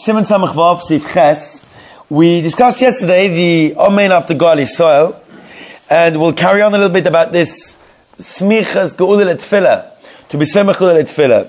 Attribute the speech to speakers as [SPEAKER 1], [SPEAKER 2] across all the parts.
[SPEAKER 1] Siman Samach Vav Sif Ches. We discussed yesterday the Omein after Gali soil, and we'll carry on a little bit about this Smichas Geula Letfilah, to be Semach Geula Letfilah.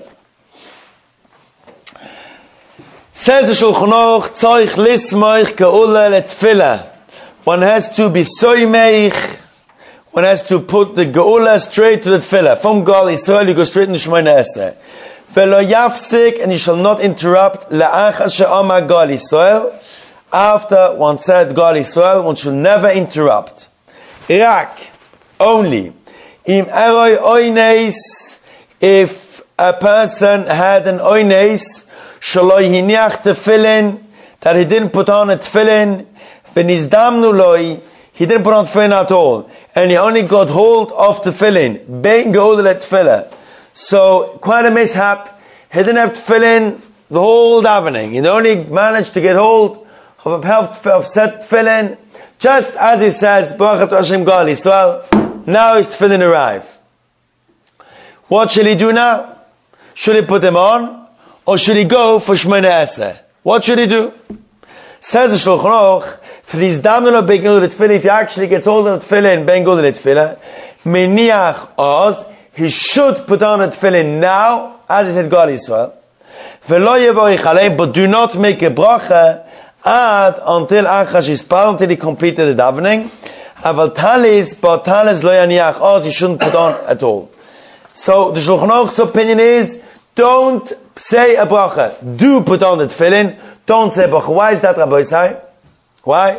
[SPEAKER 1] Says the Shulchan Aruch, Tzorich Lismoich Geula Letfilah. One has to be Soimeich. One has to put the Geula straight to the Tfilah. From Gali soil, you go straight into Shemona Esrei. Velo yafsik, and you shall not interrupt la'achar she'amar Gali soil. After one said Gali soil, one should never interrupt. Rak, only. Im eroi oines, if a person had an oines, shaloi hiniach tefillin, that he didn't put on a tefillin, v'nizdamnu loi, he didn't put on tefillin at all, and he only got hold of tefillin, bein geula tefillah. So, quite a mishap. He didn't have tefillin the whole davening. He only managed to get hold of a pair of set tefillin, just as he says, Baruch Atah Hashem Gali. So, now his tefillin arrive. What should he do now? Should he put them on? Or should he go for Shemona Esrei? What should he do? Says the Shulchan Aruch, if he actually gets hold of tefillin, ben geula tefillah, meniach oz, he should put on a tefillin now, as he said God Yisrael. But do not make a bracha until Achash Yispal, until he completed the davening. But talis lo yaniach oz, he shouldn't put on at all. So the Shulchan Aruch's opinion is, don't say a bracha. Do put on the tefillin. Don't say a bracha. Why is that, Rabbi Yisai? Why?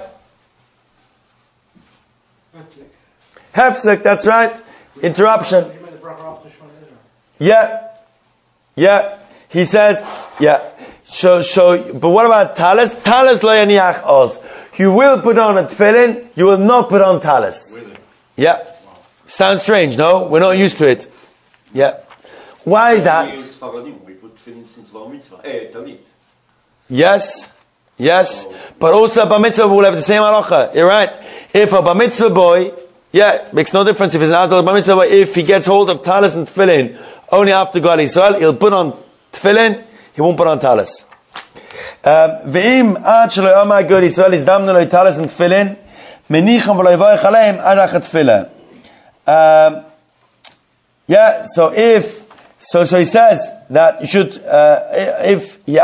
[SPEAKER 1] Hefsek, that's right. Interruption. Yeah. He says, yeah. So, but what about talis? Talis lo yaniach oz. You will put on a tefillin, you will not put on talis. Really? Yeah. Wow. Sounds strange, no? We're not used to it. Yeah. Why is that? We put tefillin since Bar Mitzvah. Yes. Oh. But also Bar Mitzvah will have the same halacha. You're right. If a Bar Mitzvah boy, makes no difference if he's an adult Bar Mitzvah boy, if he gets hold of talis and tefillin only after Gali Yisrael, he'll put on tefillin, he won't put on talis. Ve'im ad shelo yomar Gali Yisrael izdamnu lo talis and tefillin menicham v'lo yivorech aleim ad achat tefillah. So he says that you should, if he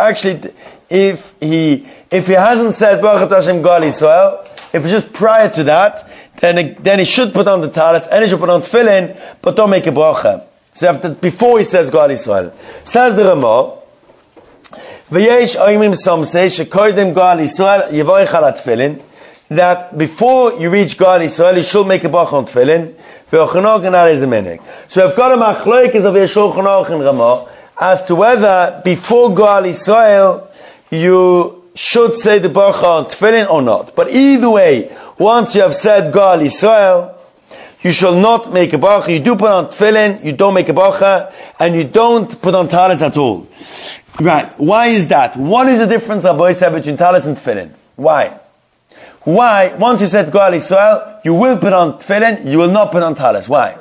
[SPEAKER 1] hasn't said Baruch Atah Hashem Gali Yisrael, if it's just prior to that, then he should put on the talis and he should put on tefillin, but don't make a bracha. So before he says Gali Yisrael, says the Ramah, v'yesh oimim some say shekoydem Gali Yisrael yivorech al tefillin, that before you reach Gali Yisrael, you should make a bracha on tefillin. So I've got a machlokes of Shulchan Aruch and Ramah as to whether before Gali Yisrael you should say the bracha on tefillin or not. But either way, once you have said Gali Yisrael, you shall not make a bracha. You do put on tefillin, you don't make a bracha, and you don't put on talis at all. Right. Why is that? What is the difference, Rabbi said, between talis and tefillin? Why? Once you said Gali Yisrael, you will put on tefillin, you will not put on talis. Why?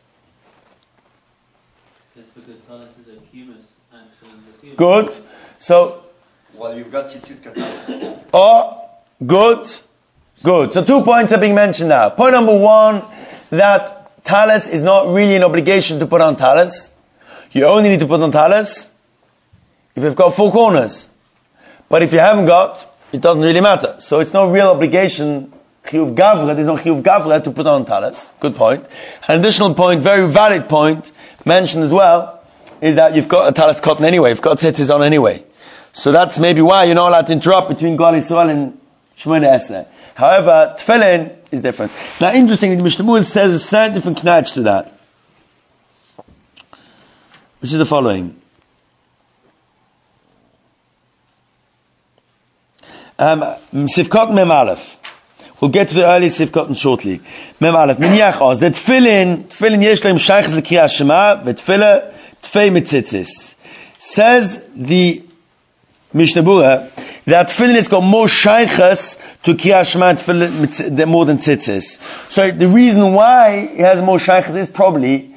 [SPEAKER 2] It's because talis is a humus, actually.
[SPEAKER 1] Good. So,
[SPEAKER 3] well, you've got tzitzit katan.
[SPEAKER 1] Oh, good. So 2 points are being mentioned now. Point number 1, that talis is not really an obligation to put on talis. You only need to put on talis if you've got 4 corners. But if you haven't got, it doesn't really matter. So it's no real obligation, chiyuv gavra, there's no chiyuv gavra to put on talis. Good point. An additional point, very valid point, mentioned as well, is that you've got a talis cotton anyway, you've got tzitzis on anyway. So that's maybe why you're not allowed to interrupt between Gali Yisrael and Shemona Esrei. However, tefillin is different. Now, interestingly, the Mishnah Berurah says a slightly different knach to that, which is the following. Sifkot Mem Aleph. We'll get to the early Sifkot shortly. Mem Aleph. Miniach oz. The tefillin yesh leim shaychus l'kriyas Shema, v'tefillah tfei mitzitzis. Says the Mishnah Berurah that tefillin has got more shaychus to kriyas Shema and tefillah more than tzitzis. So the reason why it has more shaychus is probably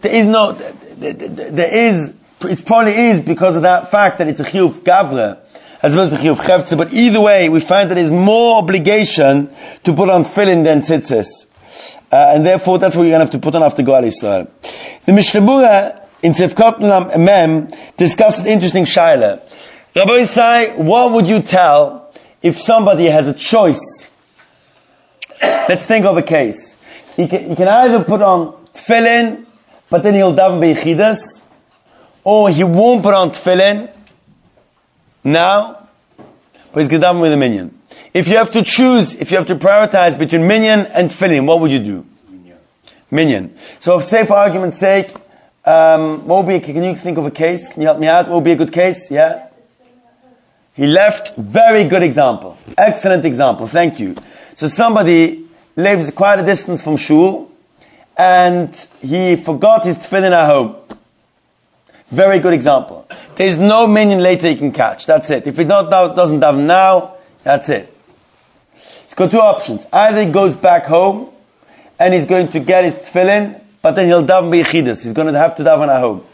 [SPEAKER 1] it probably is because of that fact that it's a chiyuv gavra. as opposed to chiyuv chefetza. But either way, we find that there's more obligation to put on tefillin than tzitzis. And therefore, that's what you're going to have to put on after Goal Yisrael. The Mishnah Berurah in Sefkat Mem discusses an interesting shaila. Rabbi say, what would you tell if somebody has a choice? Let's think of a case. He can either put on tefillin, but then he'll daven b'yichidas, or he won't put on tefillin now, but he's going to daven with a minyan. If you have to choose, if you have to prioritize between minyan and tefillin, what would you do? Minyan. So, say for argument's sake, what would be? Can you think of a case? Can you help me out? What would be a good case? Yeah. He left. Very good example. Excellent example. Thank you. So somebody lives quite a distance from shul, and he forgot his tefillin at home. Very good example. There's no minyan later he can catch. That's it. If he doesn't daven now, that's it. He's got two options. Either he goes back home, and he's going to get his tefillin, but then he'll daven b'yichidas. He's going to have to daven at home.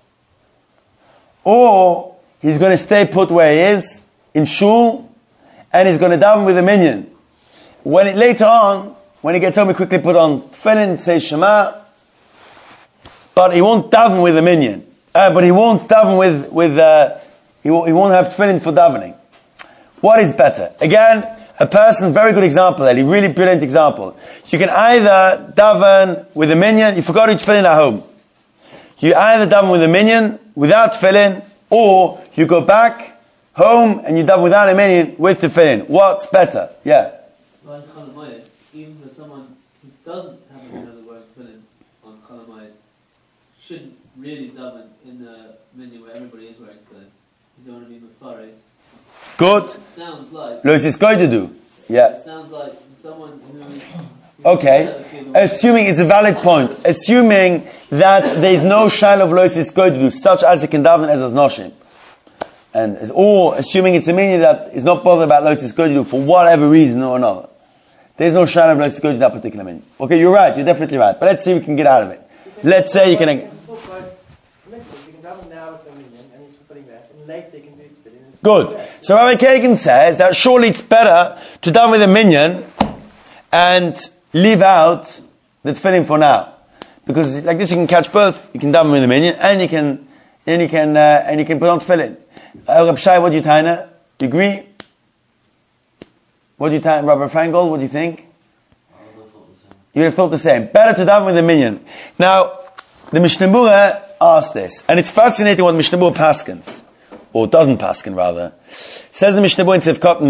[SPEAKER 1] Or he's going to stay put where he is, in shul, and he's going to daven with a minyan. Later on, when he gets home, he quickly put on tefillin, say Shema, but he won't daven with a minyan. But he won't daven he won't have tefillin for davening. What is better? Again, a person, very good example, Eli, really brilliant example. You can either daven with a minyan, you forgot your tefillin at home. You either daven with a minyan, without tefillin, or you go back home and you daven without a minyan, with tefillin. What's better? Yeah.
[SPEAKER 2] Well, Chalamayit, even for someone who doesn't have another word tefillin on Chalamayit, shouldn't really daven in the minyan where everybody is wearing tefillin. You don't want to be mefared.
[SPEAKER 1] Good.
[SPEAKER 2] It sounds like...
[SPEAKER 1] Lois is going to do. Yeah.
[SPEAKER 2] It sounds like someone who...
[SPEAKER 1] Okay. Assuming it's a valid point. Assuming that there is no shaila of Lois is going to do, such as it can daven as noshim. Or assuming it's a meaning that is not bothered about Lois is going to do for whatever reason or another. There's no shaila of Lois is going to do that particular meaning. Okay, you're right. You're definitely right. But let's see if we can get out of it. Let's say you can...
[SPEAKER 4] You can daven now with the minyan, and he's putting that, and later you can do it.
[SPEAKER 1] Good. So Rabbi Kagan says that surely it's better to daven with a minyan and leave out the tefillin for now, because like this you can catch both. You can daven with a minyan and you can put on tefillin. Rabbi Shai, what do you taina? Do you agree? What do you taina, Rabbi Fangol? What do you think? You would have thought the same. Better to daven with a minyan. Now, the Mishnah Berurah asked this, and it's fascinating what Mishnah Berurah paskins. Or doesn't paskin rather. Says the Mishnah Berurah in Sefkat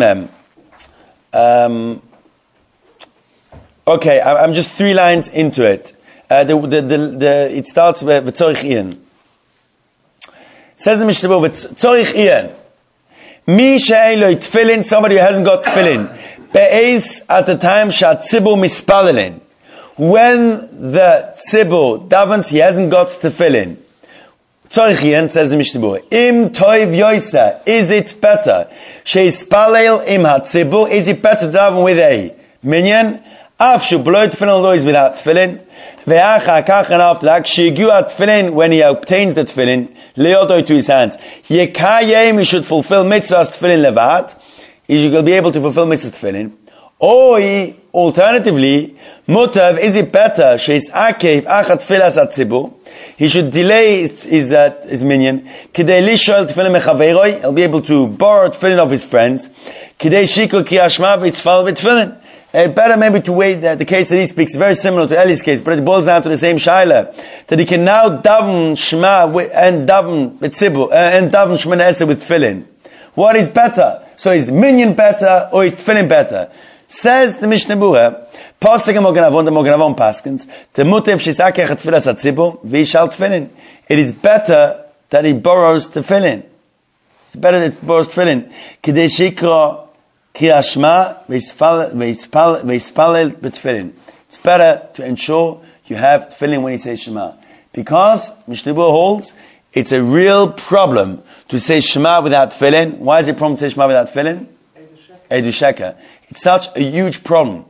[SPEAKER 1] Mem. Okay, I'm just 3 lines into it. It starts with V'tzorich Ian. Says the Mishnah Berurah, V'tzorich Ian. Mi she'eloi tefillin, somebody who hasn't got tefillin. Be'ez at the time she'atzibur mispalelin. When the tzibur davens, he hasn't got tefillin. Tzorichian, says the Mishnah Berurah, Im toiv yoisa, is it better? Sheispalel im hatzibur, is it better to daven with a minyan? Afshu blow tefillin is without tefillin. Ve'acha kach, and after that, shegiu at tefillin, when he obtains the tefillin, leodoi to his hands. Yekayim, he should fulfill mitzvahs tefillin levat. He should be able to fulfill mitzvahs tefillin. Or, alternatively, mutav, is it better? Sheis akev achat tefillas hatzibur. He should delay his minyan. Kidei lishol tefillin mechaveiroi. He'll be able to borrow tefillin of his friends. Kidei shikol kriyas shema v'tzfal v'tefillin. Better maybe to wait. The case that he speaks is very similar to Eli's case, but it boils down to the same shaila, that he can now daven shema and daven v'tzibur and daven shemona esrei with tefillin. What is better? So is minyan better or is tefillin better? Says the Mishnah Berurah, Pasuk Moganavon, the Moganavon Paskins, the Mutev Shisakech Tfilas Atzibu, Vishal Tfilin. It is better that he borrows tefillin. It's better that he borrows tefillin. Kidei shikra kriyashma veispalel betfillin. It's better to ensure you have tefillin when you say Shema. Because Mishnah Berurah holds, it's a real problem to say Shema without tefillin. Why is it a problem to say Shema without tefillin? Eidu Sheker. It's such a huge problem.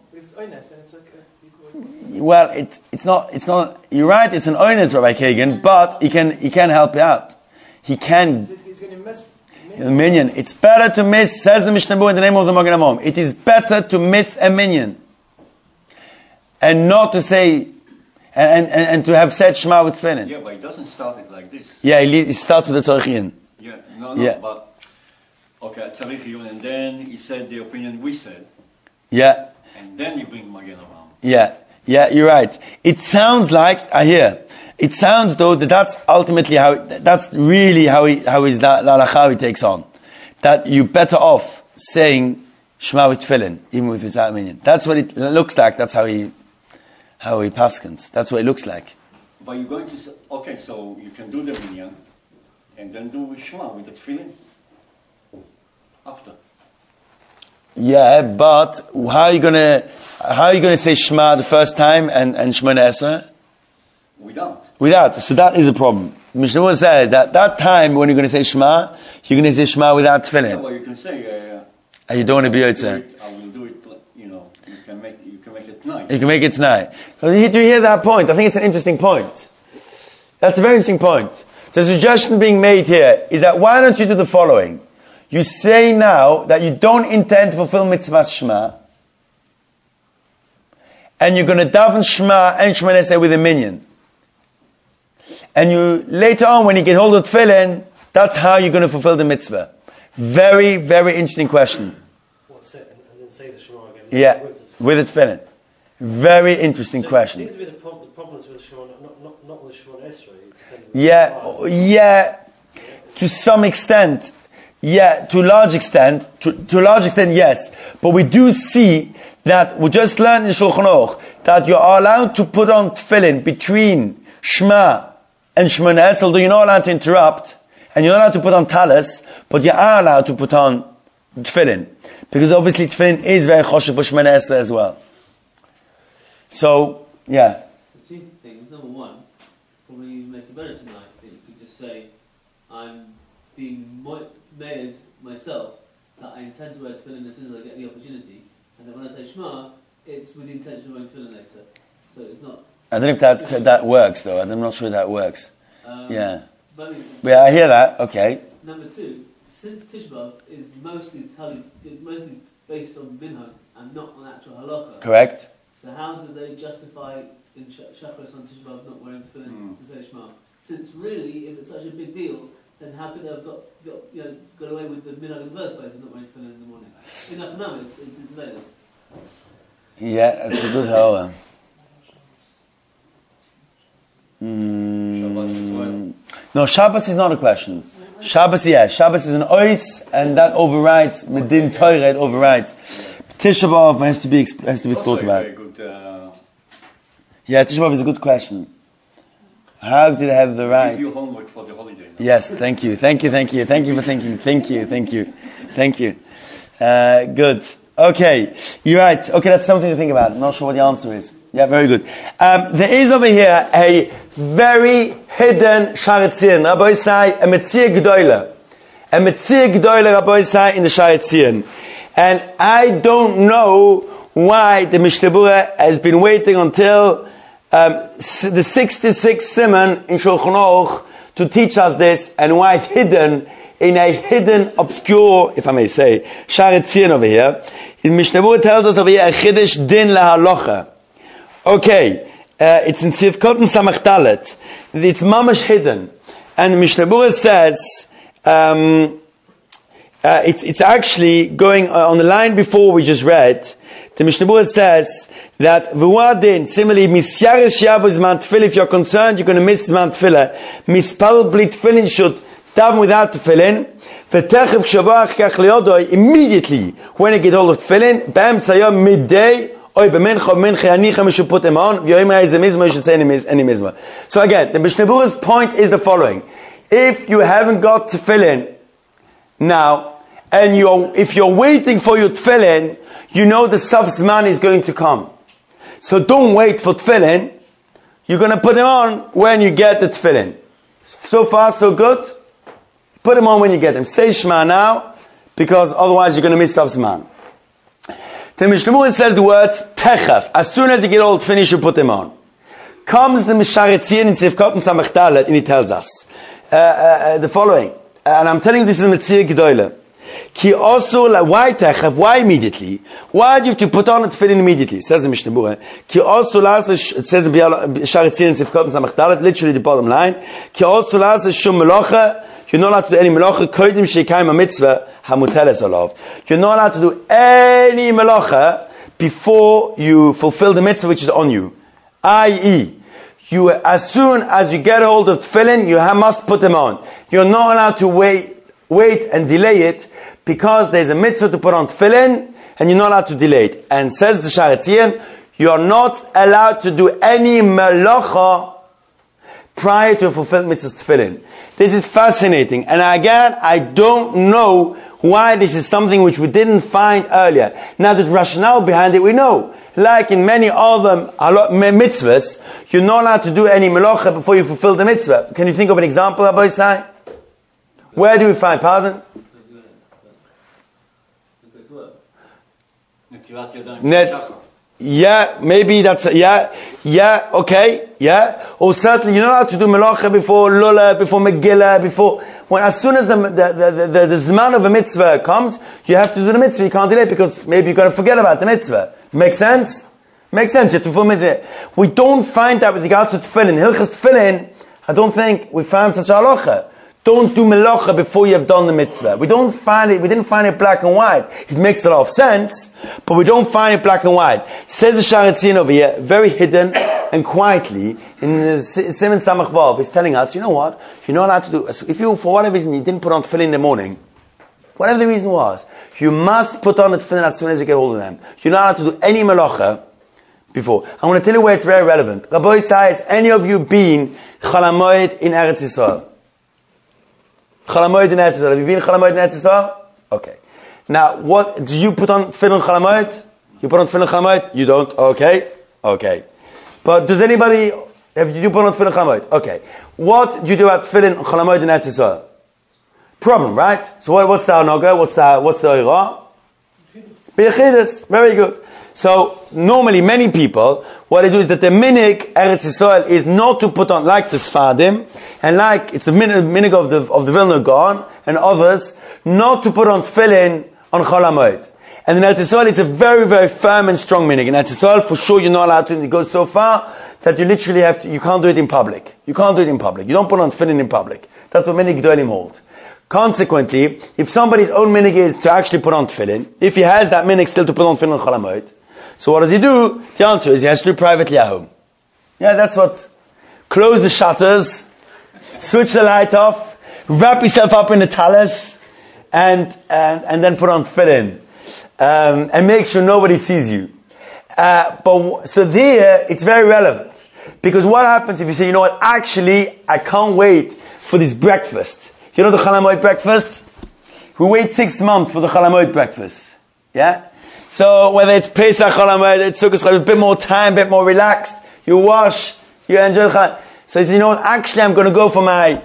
[SPEAKER 1] Well, it's not, you're right, it's an onus, Rabbi Kagan, but he can help you out. He can Minyan. It's better to miss, says the Mishnah Berurah in the name of the Magen Avraham. It is better to miss a minyan. And not to say, and to have said Shema with tefillin.
[SPEAKER 3] Yeah, but he doesn't start it like this.
[SPEAKER 1] Yeah, he starts with the Tzarich Iyun.
[SPEAKER 3] Yeah, no,
[SPEAKER 1] Yeah.
[SPEAKER 3] but okay, Tzarich Iyun, and then he said the opinion we said,
[SPEAKER 1] Yeah,
[SPEAKER 3] and then you bring Magen Avraham.
[SPEAKER 1] yeah, you're right. It sounds like, it sounds though that that's ultimately that's really how the halacha he takes on. That you're better off saying Shema with tefillin, even with without minyan. That's what it looks like, that's how he paskins. That's what it looks like.
[SPEAKER 3] But you're going to say, okay, so you can do the minyan, and then do Shema with the tefillin after.
[SPEAKER 1] Yeah, but how are you gonna say Shema the first time and Shemona Esrei? Without. So that is a problem. Mishnah Berurah says that time when you're going to say Shema, you're going to say Shema without tefillin.
[SPEAKER 3] Yeah, well, you can say.
[SPEAKER 1] You don't want to be yotzei.
[SPEAKER 3] I will do it. You can make it tonight.
[SPEAKER 1] You can make it tonight. Do you hear that point? I think it's an interesting point. That's a very interesting point. So the suggestion being made here is that why don't you do the following? You say now that you don't intend to fulfill mitzvah Shema, and you're going to daven Shema and Shemona Esrei with a minyan. And you later on, when you get hold of tefillin, that's how you're going to fulfill the mitzvah. Very, very interesting question.
[SPEAKER 5] And then say the Shema again.
[SPEAKER 1] Yeah, with the tefillin. Very interesting question.
[SPEAKER 5] It seems to be the problems with Shema, not with Shemona Esrei.
[SPEAKER 1] Yeah, to some extent. Yeah, to a large extent, yes. But we do see that we just learned in Shulchan Aruch that you are allowed to put on tefillin between Shema and Shemona Esrei, although you're not allowed to interrupt, and you're not allowed to put on talis, but you are allowed to put on tefillin. Because obviously tefillin is very choshev for Shemona Esrei as well. So, yeah.
[SPEAKER 2] The two things. Number one, probably make it better tonight that you could just say, I'm being made myself that I intend to wear tefillin as soon as I get the opportunity, and then when I say Shema, it's with the intention of wearing tefillin later. So it's not.
[SPEAKER 1] I don't know if that works though. I'm not sure that works. Yeah.
[SPEAKER 2] But
[SPEAKER 1] Yeah, I hear that. Okay.
[SPEAKER 2] Number two, since Tisha B'Av is mostly based on minhag and not on actual halacha.
[SPEAKER 1] Correct.
[SPEAKER 2] So how do they justify in Shacharis on Tisha B'Av not wearing tefillin to say Shema? Since really, if it's such a big deal, then how could they have got away with the minhag in the first place and not wearing tefillin in the morning? In Achanam, it's surveillance.
[SPEAKER 1] Yeah, that's a good halacha. No, Shabbos is not a question. Shabbos is an ois, and that overrides Medin Torah. It overrides. Tisha B'Av has to be thought about. Yeah, Tisha B'Av is a good question. How did I have the right?
[SPEAKER 3] Give you homework for the holiday. Now.
[SPEAKER 1] Yes, thank you for thinking. Thank you. Good. Okay, you're right. Okay, that's something to think about. I'm not sure what the answer is. Yeah, very good. There is over here a very hidden Sha'ar Tzion. Rabbi Isai, a Metzia G'doyle. A Metzia G'doyle, Rabbi Isai, in the Sha'ar Tzion. And I don't know why the Mishnah Berurah has been waiting until the 66th Siman in Shulchan Aruch to teach us this, and why it's hidden in a hidden, obscure, if I may say, Sha'ar Tzion over here. The Mishnah Berurah tells us over here a Chiddush din lahalocha. Okay, it's in Sivkot and Samach Dalet. It's mamash hidden, and the Mishnah Berurah says it's actually going on the line before we just read. The Mishnah Berurah says that v'uadin similarly misyaris shavos zman tefillah. If you're concerned, you're going to miss zman tefillah. Mispal bli tefillin should daven without tefillin. V'techev kshavach kach leodoi immediately when you get hold of tefillin. B'emtza yom midday. You should put them on. You should say any mizmah. So again, the Mishnah Berurah's point is the following: if you haven't got tefillin now, and if you're waiting for your tefillin, you know the Saf Zman is going to come. So don't wait for tefillin. You're going to put them on when you get the tefillin. So far, so good. Put them on when you get them. Say Shema now, because otherwise you're going to miss Saf Zman. The Mishnah Berurah says the words techaf. As soon as you get old, finish, you put them on. Comes the Sha'ar Tzion in Sivkot and Samach Dalet, and he tells us the following: and I'm telling you this is a Metzir Gedoyle. Ki also, why Techav? Why immediately? Why do you have to put on a tefillin immediately? It says in Mishnah Berurah. Ki also, it says in Shari Tzir and Sifkot and Samach Dalet, literally the bottom line. Ki also, shum melacha. You're not allowed to do any melacha. Kodim sheikayim mitzvah hamuteles alav. You're not allowed to do any melacha before you fulfill the mitzvah which is on you. I.e., you, as soon as you get hold of tefillin, you must put them on. You're not allowed to wait and delay it, because there's a mitzvah to put on tefillin, and you're not allowed to delay it. And says the Shari Tzir, you are not allowed to do any melacha prior to fulfill mitzvah's tefillin. This is fascinating. And again, I don't know why this is something which we didn't find earlier. Now the rationale behind it we know. Like in many other mitzvahs, you're not allowed to do any melacha before you fulfill the mitzvah. Can you think of an example, Rabbi Isai? Where do we find, pardon? Yeah, maybe that's, okay, or certainly you're not allowed to do melacha before Lula, before Megillah, as soon as the zman of a mitzvah comes, you have to do the mitzvah, you can't delay it because maybe you're going to forget about the mitzvah. Make sense? Makes sense, you have to fulfill mitzvah. We don't find that with regards to tefillin. Hilchas tefillin, I don't think we found such a halacha. Don't do melacha before you have done the mitzvah. We didn't find it black and white. It makes a lot of sense, but we don't find it black and white. Says the Shari Tzir over here, very hidden and quietly, in the Siman Samach Vav, he's telling us, you know what? You're not allowed to do, if you, for whatever reason, you didn't put on tefillin in the morning, whatever the reason was, you must put on the tefillin as soon as you get hold of them. You're not allowed to do any melacha before. I want to tell you where it's very relevant. Rabbi Isai, has any of you been Chol HaMoed in Eretz Yisrael? Chol HaMoed in Eretz Yisrael. Have you been Chol HaMoed in Eretz Yisrael? Okay. Now, what, do you put on tefillin Chol HaMoed? You put on tefillin Chol HaMoed? You don't? Okay. But does anybody, have you put on tefillin Chol HaMoed? Okay. What do you do about tefillin Chol HaMoed in Eretz Yisrael? Problem, right? So what's the Hanoga? What's the Oirah? B'yechidus. Very good. So, normally many people, what they do is that the minig Eretz Yisrael is not to put on, like the Sfadim, and like, it's the minig of the Vilna Gaon, and others, not to put on tefillin on Chol HaMoed. And in Eretz Yisrael, it's a very, very firm and strong minig. In Eretz Yisrael, for sure, you're not allowed to, it goes so far, that you literally have to, you can't do it in public. You can't do it in public. You don't put on tefillin in public. That's what many Gedolim hold. Consequently, if somebody's own minig is to actually put on tefillin, if he has that minig still to put on tefillin on Chol HaMoed, so what does he do? The answer is he has to do privately at home. Yeah, that's what. Close the shutters, switch the light off, wrap yourself up in the talis, and then put on tefillin, and make sure nobody sees you. So there, it's very relevant. Because what happens if you say, you know what, actually, I can't wait for this breakfast. You know the Chol HaMoed breakfast? We wait 6 months for the Chol HaMoed breakfast. Yeah? So whether it's Pesach, Chol HaMoed, it's Sukkot, a bit more time, a bit more relaxed, you wash, you enjoy the Chol HaMoed. So you say, you know what, actually I'm going to go for my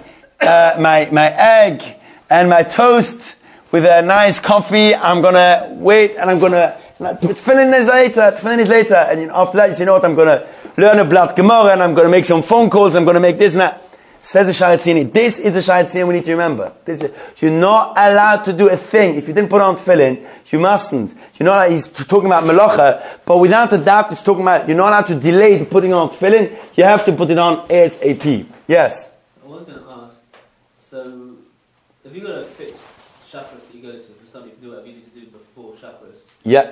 [SPEAKER 1] egg and my toast with a nice coffee. I'm going to wait and I'm going to, tefillin is later. And after that you say, you know what, I'm going to learn a Blat Gemara and I'm going to make some phone calls, I'm going to make this and that. Says the Shari Tzir, this is the Shari Tzir we need to remember. You're not allowed to do a thing. If you didn't put on tefillin, you mustn't. You're not allowed, he's talking about melacha, but without a doubt, he's talking about, you're not allowed to delay the putting on tefillin, you have to put it on ASAP. Yes?
[SPEAKER 2] I was going to ask, so, if you've got a fixed chakras that you go to, for something you can do whatever you need to do before chakras.
[SPEAKER 1] Yeah.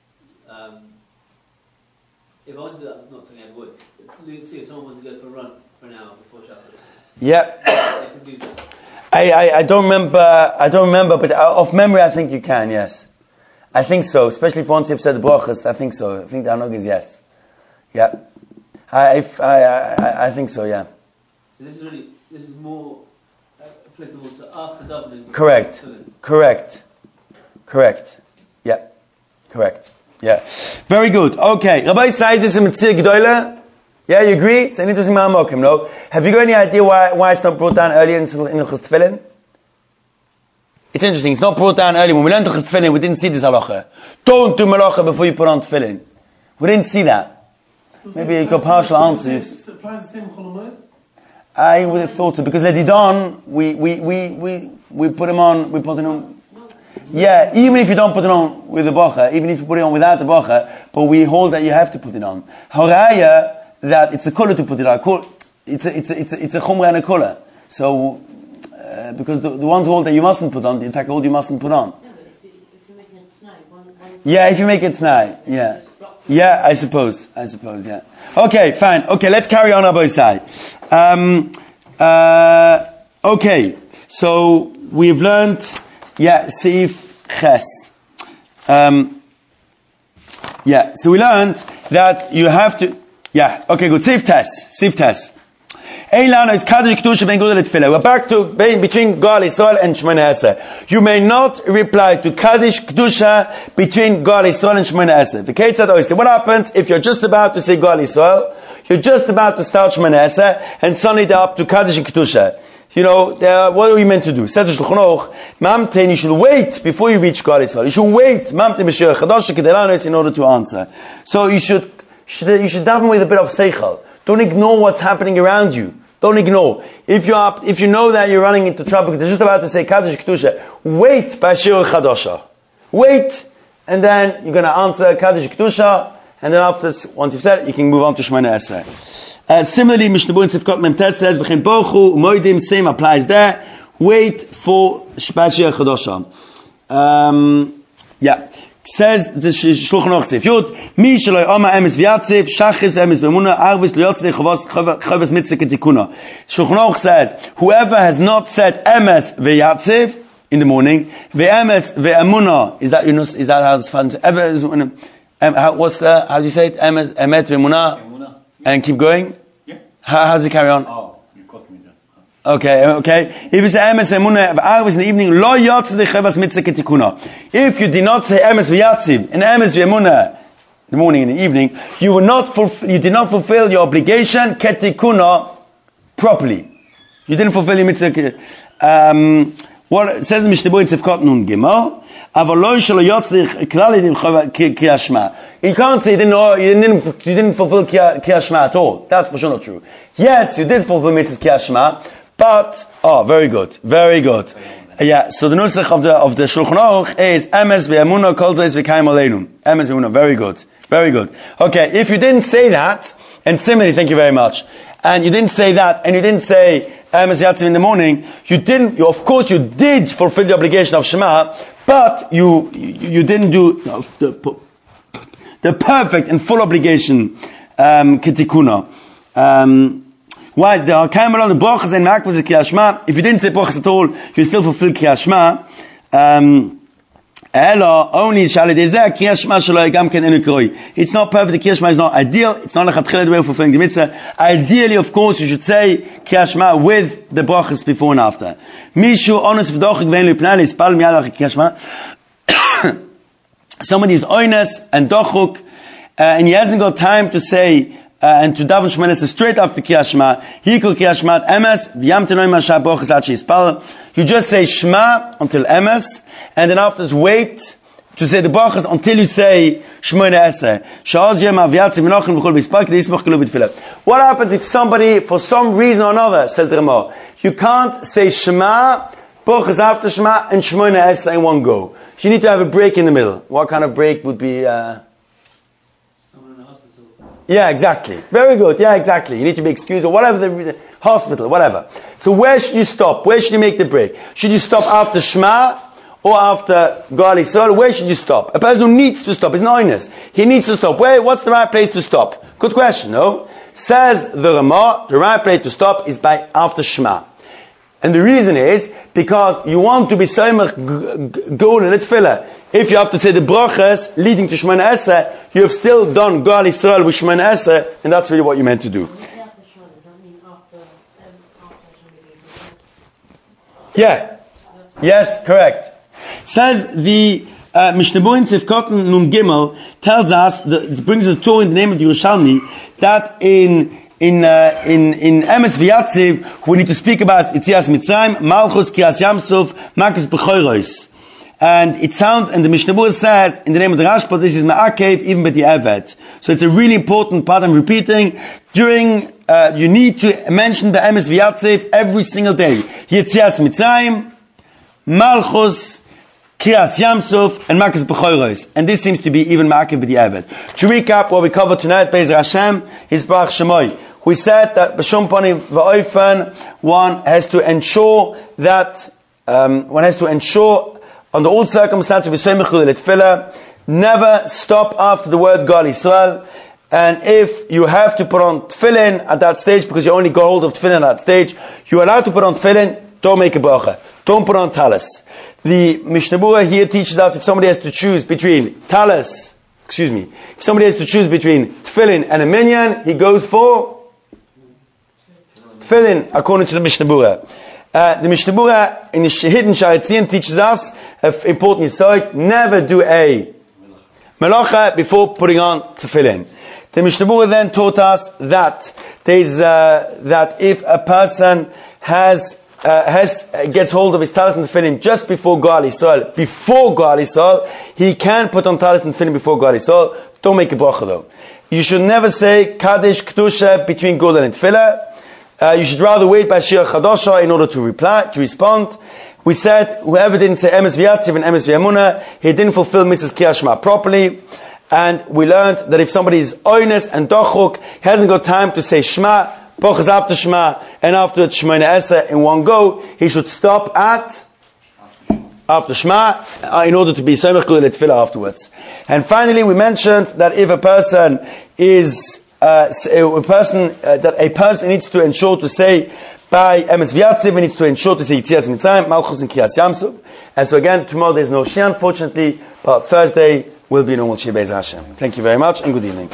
[SPEAKER 2] If I want to do that, I'm not saying I would. Let's see if someone wants to go for a run for an hour before chakras.
[SPEAKER 1] Yeah.
[SPEAKER 2] They can do that.
[SPEAKER 1] I don't remember, but off memory I think you can, yes. I think so, especially if once you've said the brachas, I think so. I think the Hanog is yes. Yeah. I think so, yeah.
[SPEAKER 2] So this is more applicable to after davening.
[SPEAKER 1] Correct. Yeah. Correct. Yeah. Very good. Okay. Rabbi says this in Metzir Gedoyle. Yeah, you agree? It's an interesting ma'amokim, no? Have you got any idea why it's not brought down earlier in Hilchos Tefillin? It's interesting. It's not brought down earlier. When we learned Hilchos Tefillin, we didn't see this halacha. Don't do melacha before you put on tefillin. We didn't see that. Maybe you got partial answers.
[SPEAKER 6] It applies the same Chol HaMoed?
[SPEAKER 1] I would have thought so, because Ledidon, we put him on, we put him on. Yeah, even if you don't put it on with the bocha, even if you put it on without the bocha, but we hold that you have to put it on. Horaya, that it's a kula to put it on. It's a chumra and a kula. So, because the ones hold that you mustn't put on, the attack hold you mustn't put on.
[SPEAKER 6] No, but if you make it tonight,
[SPEAKER 1] Yeah, if you make it tonight, yeah. Yeah, I suppose, yeah. Okay, fine. Okay, let's carry on Abba Isai. Okay, so we've learned, Seif Ches. So we learned that you have to, okay, good. Seif Tes. We're back to between Gal Yisrael and Shemona Esrei. You may not reply to Kaddish Kedusha between Gal Yisrael and Shemona Esrei. The Kate said, what happens if you're just about to say Gal Yisrael, you're just about to start Shemona Esrei, and suddenly they're up to Kaddish and Kedusha? What are we meant to do? Says the Shulchan Aruch, Mamten, you should wait before you reach Gal Yisrael. You should wait, Mamten B'Shir Chadash Kedelanos, in order to answer. So you should daven with a bit of seichel. Don't ignore what's happening around you. Don't ignore. If you know that you're running into trouble, they're just about to say Kaddish Kedusha, wait B'Shir Chadasha. Wait, and then you're going to answer Kaddish Kedusha, and then after, once you've said it, you can move on to Shemona Esrei. Similarly, Mishnah Berurah Sifkot Memtes says, V'chein Bochu, Moedim, same applies there. Wait for B'Shir Chadasha. Says the Shulchan Aruch Sif Yud, Mi sheloi oma emes v'yatziv, shachis v'emes v'emuna, arvis lo yotzei chavos mitzvah ketikuna. Shulchan Aruch says, whoever has not said emes v'yatziv in the morning, v'emes v'emuna, is that how it's found? How do you say it? Emes, emet v'emuna, and keep going?
[SPEAKER 3] Yeah.
[SPEAKER 1] How does it carry on?
[SPEAKER 3] Oh, you caught me there.
[SPEAKER 1] Okay. If it's emes v'emuna v'arvis in the evening, lo yotzei chavos mitzvah ketikuna. If you did not say emes v'yatziv and emes v'emuna in the morning and the evening, you did not fulfill your obligation ketikuna properly. You didn't fulfill your mitzvah. What it says in Mishnah Berurah Sifkot Nun Gimel, you can't say you didn't fulfill Kiyashma at all. That's for sure not true. Yes, you did fulfill mitzvah Kiyashma, but very good. So the nusach of the Shulchan Aruch is emes ve'emuna kol zeis v'kayim aleinu. Emes ve'emuna, very good. Okay, if you didn't say that, and similarly, thank you very much, and you didn't say that, and you didn't say emes yatziv in the morning, of course you did fulfill the obligation of Shema, but you didn't do the perfect and full obligation ketikuna. Why? The brachas and makvos is Kriyas Shema. If you didn't say brachas at all, you still fulfill Kriyas Shema. Only Kriyas Shema shelo gam ken enu kroi. It's not perfect. The Kriyas Shema is not ideal. It's not lechatchila the way of fulfilling the mitzvah. Ideally, of course, you should say Kriyas Shema with the brachas before and after. Mishu honest v'dochik ve'en lipnei lispal miyad lach Kriyas Shema. Somebody is honest and dochuk, and he hasn't got time to say and to daven Shemona Esrei straight after Kriyas Shema. Hikol Kriyas Shema emes v'yamtenoi masha brachas ad sheyispal. You just say Shema until emes, and then afterwards wait to say the brachas until you say Shemona Esrei. Sha'oz yema v'yatziv v'nochen v'chol v'yispal k'dei yismoch k'lu v'tfilah. What happens if somebody, for some reason or another, says the Ramah, you can't say Shema, brachas after Shema, and Shemona Esrei in one go? You need to have a break in the middle. What kind of break would be?
[SPEAKER 2] Someone in the hospital.
[SPEAKER 1] Yeah, exactly. Very good. Yeah, exactly. You need to be excused or whatever, the hospital, whatever. So where should you stop? Where should you make the break? Should you stop after Shema or after Gal Yisrael? Where should you stop? A person who needs to stop is not honest. He needs to stop. What's the right place to stop? Good question, no? Says the Ramah, the right place to stop is by after Shema. And the reason is because you want to be Soymach Geula L'Tfilah. If you have to say the brachas leading to Shemona Esrei, you have still done Gal Yisrael with Shemona Esrei, and that's really what you meant to do. Yeah. Yes, correct. Says the Mishnah Berurah Sifkot Nun Gimel tells us, it brings us to in the name of the Yerushalmi, that in Emes V'Yatziv, we need to speak about Yitzias Mitzrayim, Malchus, Kriyas Yamsuf, Makos B'choros. And it sounds, and the Mishnah Berurah says, in the name of the Rashba, this is Ma'akev, even by the Evet. So it's a really important part I'm repeating. During you need to mention the Emes V'Yatzev every single day. Yetzias Mitzrayim, Malchus, Kriyas Yamsuf, and Makas B'choros. And this seems to be even Ma'akev B'di'avad. To recap what we covered tonight, Be'ez Hashem, is Barach Shemoy. We said that B'shom Pani V'oifen, one has to ensure that, under all circumstances, never stop after the word Gal Yisrael. And if you have to put on tefillin at that stage, because you only go hold of tefillin at that stage, you're allowed to put on tefillin, don't make a bracha. Don't put on talis. The Mishnah Berurah here teaches us if somebody has to choose between talis, if somebody has to choose between tefillin and a minyan, he goes for tefillin, according to the Mishnah Berurah. The Mishnah Berurah in the Hidden Sha'ar HaTziyun teaches us an important yesod: never do a melacha before putting on tefillin. The Mishnah Berurah then taught us that that if a person gets hold of his talis and tefillin just before Gal Yisrael, he can put on talis and tefillin before Gal Yisrael. Don't make a bracha though. You should never say Kaddish Kedusha between Gula and Tefillah. You should rather wait by Shir Chadasha in order to respond. We said whoever didn't say Emes V'Yatzev and Emes V'Emunah, he didn't fulfill Mitzvah's Kriyas Shema properly. And we learned that if somebody is oines and dochuk, he hasn't got time to say Shema, Brachas after Shema, and after Shemona Esrei in one go, he should stop at after Shema in order to be Soymech Gula L'Tefillah afterwards. And finally, we mentioned that if a person needs to ensure to say by Emes V'Yatzev, he needs to ensure to say Yetzias Mitzrayim, Malchus, and Kriyas Yamsuf. And so again, tomorrow there's no Shia, unfortunately, but Thursday will be normal Shia Be'ez Hashem. Thank you very much and good evening.